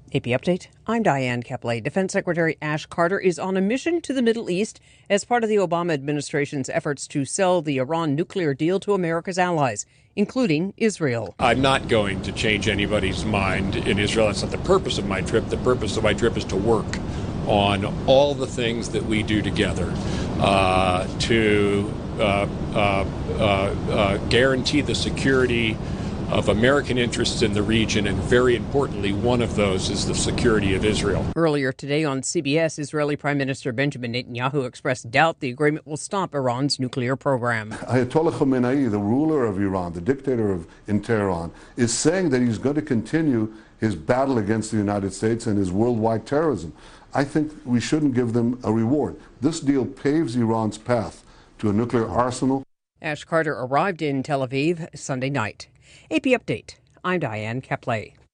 AP Update, I'm Diane Kepley. Defense Secretary Ash Carter is on a mission to the Middle East as part of the Obama administration's efforts to sell the Iran nuclear deal to America's allies, including Israel. I'm not going to change anybody's mind in Israel. That's not the purpose of my trip. The purpose of my trip is to work on all the things that we do together to guarantee the security of American interests in the region, and very importantly, one of those is the security of Israel. Earlier today on CBS, Israeli Prime Minister Benjamin Netanyahu expressed doubt the agreement will stop Iran's nuclear program. Ayatollah Khamenei, the ruler of Iran, the dictator in Tehran, is saying that he's going to continue his battle against the United States and his worldwide terrorism. I think we shouldn't give them a reward. This deal paves Iran's path to a nuclear arsenal. Ash Carter arrived in Tel Aviv Sunday night. AP Update, I'm Diane Kepley.